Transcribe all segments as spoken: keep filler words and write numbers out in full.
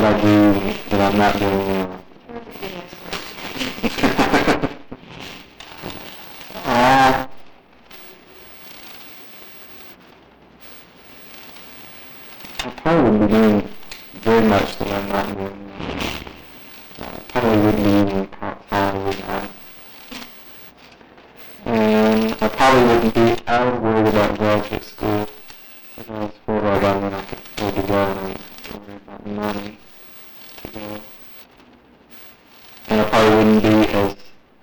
should I do that I'm not doing now? uh, I probably would be doing very much that I'm not doing now. I probably wouldn't be even following that. And I probably wouldn't be, I was worried about graduate school. If I was worried about when I could afford to go, and I was worried about money to go. And I probably wouldn't be as,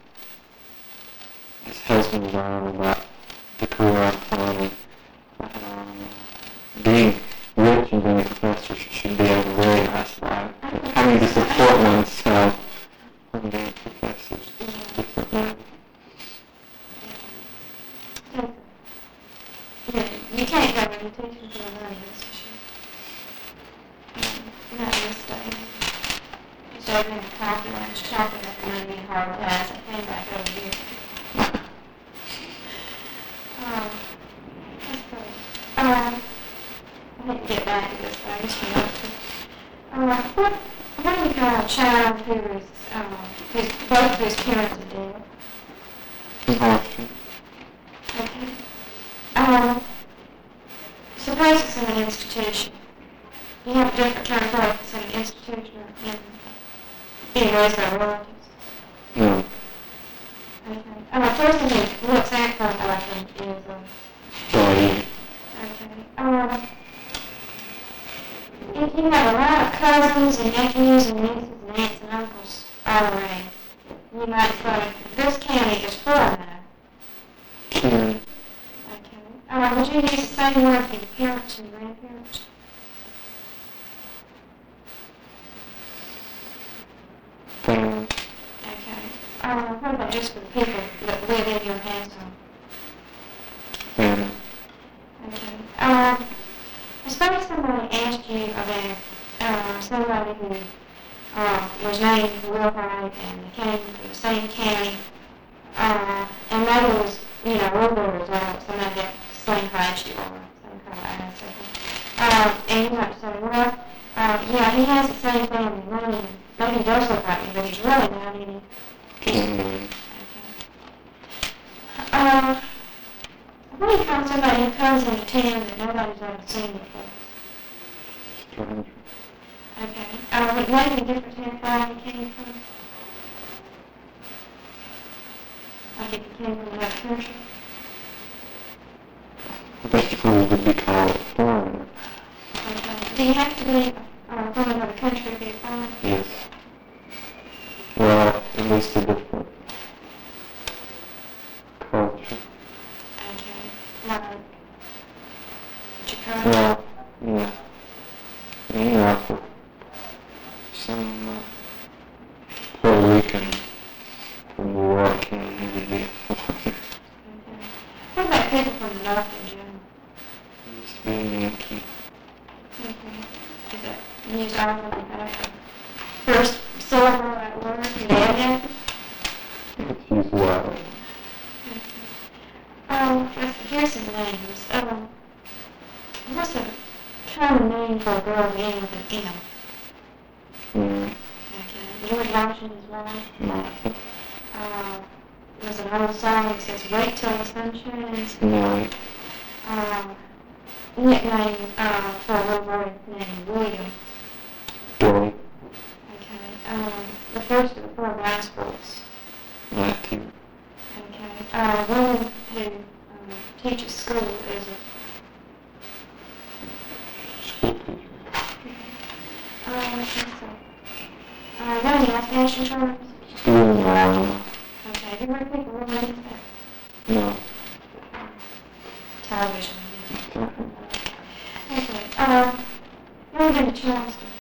as hesitant around about the career I'm planning. Um, being rich and being a professor should be a very nice life. But having to support oneself from being a professor is a different life. Yeah, you can't go meditation for the money, that's for sure. Um, not this day. Just opening the coffee lunch, chopping up the money in hard glass. I came back over here. Um, that's good. Um, I need to get back to this, but I guess we have to. Uh, what, what do you call a child who is, um, whose, both of his parents are dead? Compulsion. Okay. Um, suppose it's in an institution. You have a different term for it. It's in an institution or in being raised by relatives. No. Okay. Uh, the first thing he looks at for, I think, is, uh, Sorry. okay. Um, if you have a lot of cousins and nephews and nieces and aunts and uncles all around, you might say, this county is full now. Karen. Okay. Uh, would you use the same word for your parents and grandparents? Family. Okay. Uh, what about just for the people that live in your household? Family. Okay. Um, suppose somebody asked you about uh, somebody who uh, was named Wilhite and they came from the same county, uh, and maybe was, you know, a little bit of a result, somebody got the same height you are, same color eyes, something. Uh, and you might say, well, uh, yeah, he has the same family name. Maybe he does look like me, but he's really not any. Family. Okay. Uh, what do you call somebody who comes into town that nobody's ever seen before? Stranger. Okay. Uh, would it make any difference in where he came from? Like if he came from another country? Basically, would be called foreigner. Okay. Do you have to be uh, from another country to be a foreigner? Yes. Well, at least a different culture. Okay. Like Chicago? Well, yeah. Yeah, for some uh, Puerto Rican from New York and he would be a foreigner. Okay. What about people from the North in general? He used to be a Yankee. Okay. Is that used all of the first syllable of that word? Yeah. It's used well. Um, let's see, here's some names. Um, what's a common name for a girl beginning with an M? Mm. Okay. George Washington's wife. Martha. Uh, there's an old song that says, wait till the sun shines. Mary. Um, nickname uh, for a little boy named William. Billy. Okay. Um, the first of the four Gospels. Matthew. Okay. Uh, woman who um, teaches school is a School teacher. Uh, let's see. Uh, what are the occupation terms? School mom. Okay, have you ever think of what is that? No. Television. Okay. Um, you've ever been to Charleston?